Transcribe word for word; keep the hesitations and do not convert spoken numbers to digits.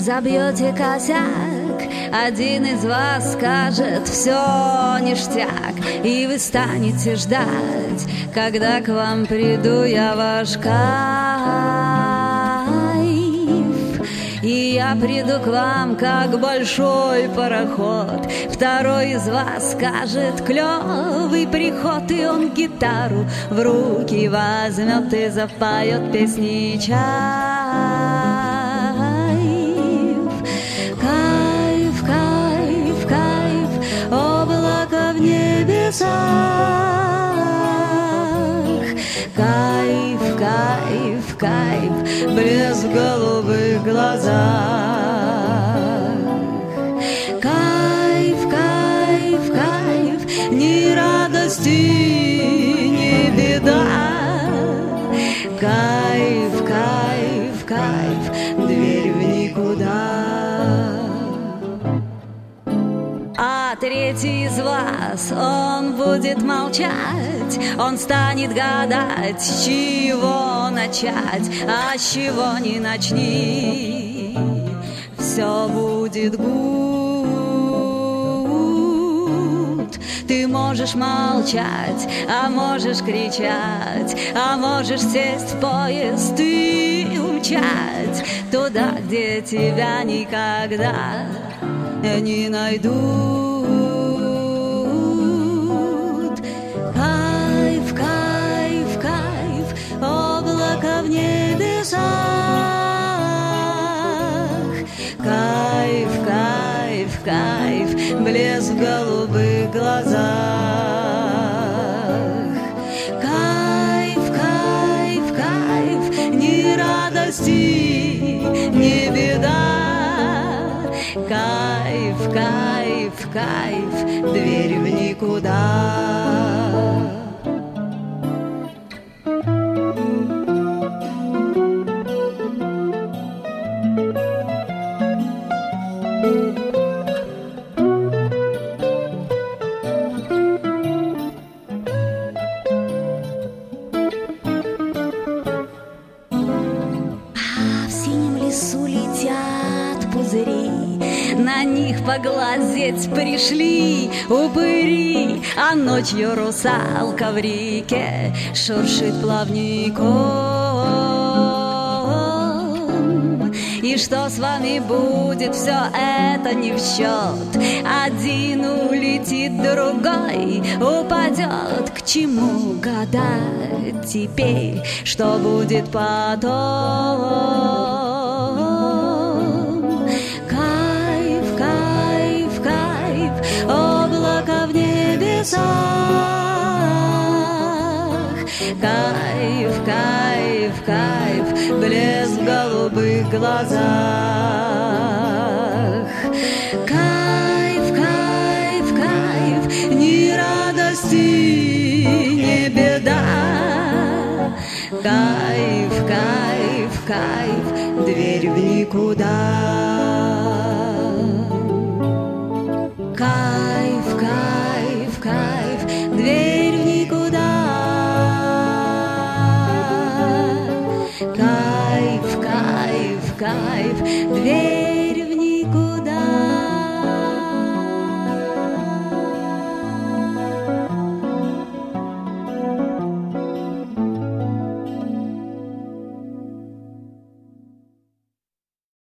забьете косяк, один из вас скажет «все ништяк», и вы станете ждать, когда к вам приду я, ваш кайф. И я приду к вам, как большой пароход. Второй из вас скажет «клёвый приход», и он гитару в руки возьмет и запоет песни чайф. Кайф, кайф, кайф, облако в небесах. Кайф, кайф, кайф, блеск в голубых глазах. Кайф, кайф, кайф, ни радости, ни беда. Кайф, кайф, кайф, дверь в никуда. А третий из вас, он будет молчать, он станет гадать, с чего начать, а с чего не начни, все будет гуд. Ты можешь молчать, а можешь кричать, а можешь сесть в поезд и умчать туда, где тебя никогда не найдут. Кайф, кайф, кайф, облако в небесах. Кайф, кайф, кайф, блеск в голубых глазах. Кайф, кайф, кайф, ни радости, ни беда. Кайф, кайф, кайф, дверь в никуда. На них поглазеть пришли упыри, а ночью русалка в реке шуршит плавником. И что с вами будет, все это не в счет. Один улетит, другой упадет. К чему гадать теперь, что будет потом? Облако в небесах. Кайф, кайф, кайф, блеск в голубых глазах. Кайф, кайф, кайф, ни радости, ни беда. Кайф, кайф, кайф, дверь в никуда. Кайф, кайф, кайф, дверь в никуда. Кайф, кайф, кайф, дверь.